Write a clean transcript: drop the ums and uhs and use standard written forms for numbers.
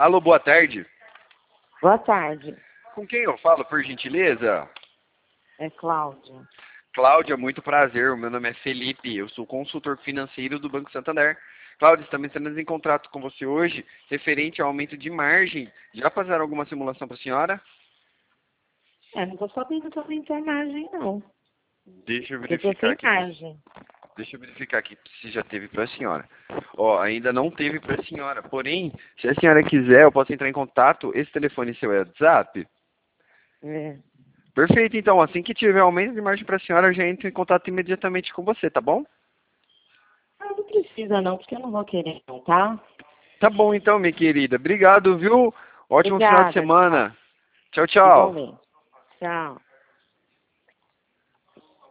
Alô, boa tarde. Boa tarde. Com quem eu falo, por gentileza? É Cláudia. Cláudia, muito prazer. O meu nome é Felipe. Eu sou consultor financeiro do Banco Santander. Cláudia, estamos entrando em contato com você hoje referente ao aumento de margem. Já passaram alguma simulação para a senhora? Não tô sabendo sobre imagem, não. Deixa eu Eu tô verificar sem aqui. margem. Deixa eu verificar aqui se já teve para a senhora. Ó, ainda não teve para a senhora. Porém, se a senhora quiser, eu posso entrar em contato. Esse telefone seu é WhatsApp? É. Perfeito, então. Assim que tiver aumento de margem para a senhora, eu já entro em contato imediatamente com você, tá bom? Não precisa não, porque eu não vou querer não, tá? Tá bom, então, minha querida. Obrigado, viu? Ótimo final de Obrigada, tchau. semana. Tchau, tchau. Igualmente. Tchau.